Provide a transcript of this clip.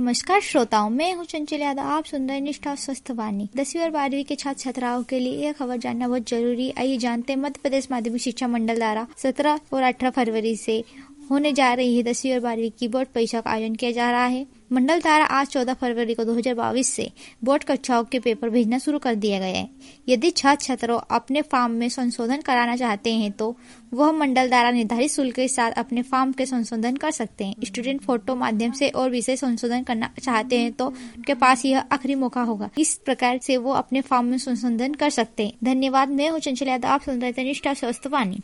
नमस्कार श्रोताओं, मैं हूं चंचल यादव। आप सुन रहे निष्ठा स्वस्थ वाणी। 10वीं और 12वीं के छात्र छात्राओं के लिए यह खबर जानना बहुत जरूरी। आइए जानते हैं मध्य प्रदेश माध्यमिक शिक्षा मंडल द्वारा 17 और 18 फरवरी से होने जा रही है 10वीं और 12वीं की बोर्ड परीक्षा का आयोजन किया जा रहा है। मंडल द्वारा आज 14 फरवरी को 2022 से बोर्ड कक्षाओं के पेपर भेजना शुरू कर दिया गया है। यदि छात्र छात्राओं अपने फॉर्म में संशोधन कराना चाहते हैं तो वह मंडल द्वारा निर्धारित शुल्क के साथ अपने फॉर्म के संशोधन कर सकते हैं। स्टूडेंट फोटो माध्यम से और विषय संशोधन करना चाहते हैं तो उनके पास यह आखिरी मौका होगा। इस प्रकार से वो अपने फॉर्म में संशोधन कर सकते हैं। धन्यवाद। मैं हूँ चंचल यादव। आप सुन रहे थे निष्ठा स्वस्थ वाणी।